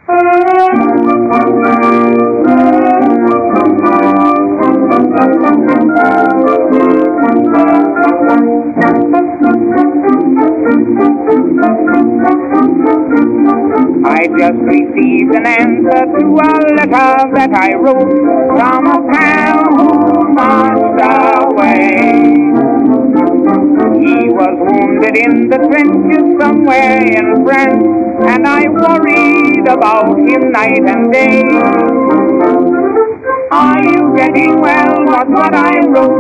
I just received an answer to a letter that I wrote from a pal who marched away. He was wounded in the trenches somewhere in France, and I worried about him night and day. Are you getting well? Was what I wrote.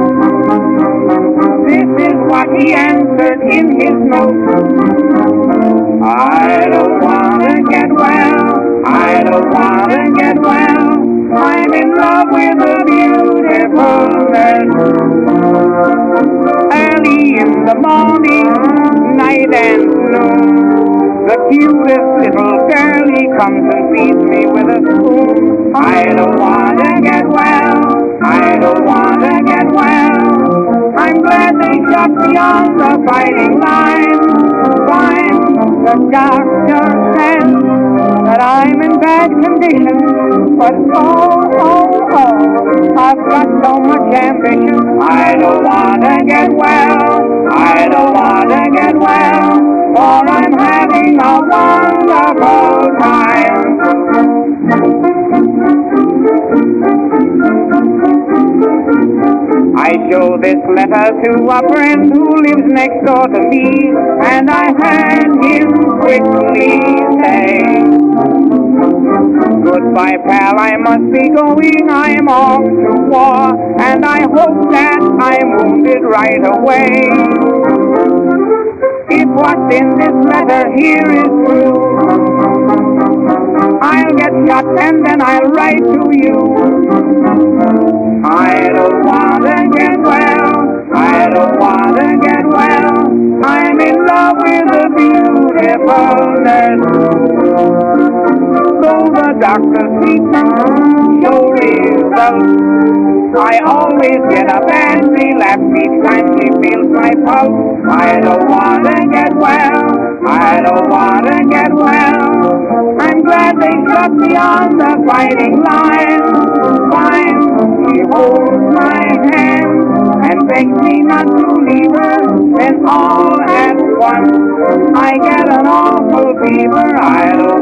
This is what he answered in his note. I don't want to get well, I don't want to get well. I'm in love with a beautiful nurse. Early in the morning, night and noon, the cutest little girlie comes and feeds me with a spoon. I don't want to get well, I don't want to get well. I'm glad they shot me on the fighting line. Fine. The doctor says that I'm in bad condition, but I've got so much ambition. I don't want to get well, I don't want to get well, for I'm having a wonderful time. I show this letter to a friend who lives next door to me, and I heard him quickly say, goodbye, pal, I must be going, I'm off to war, and I hope that I'm wounded right away. If what's in this letter here is true, I'll get shot and then I'll write to you. I don't want to get well, I don't want to get well. I'm in love with a beautiful nurse. Though the doctor's treatment show results, I always get a bad relapse each time she feels my pulse. I don't want to get well, I don't want to get well. I'm glad they shot me on the fighting line. Fine. She holds my hand and begs me not to leave her. Then all at once I get an awful fever. I don't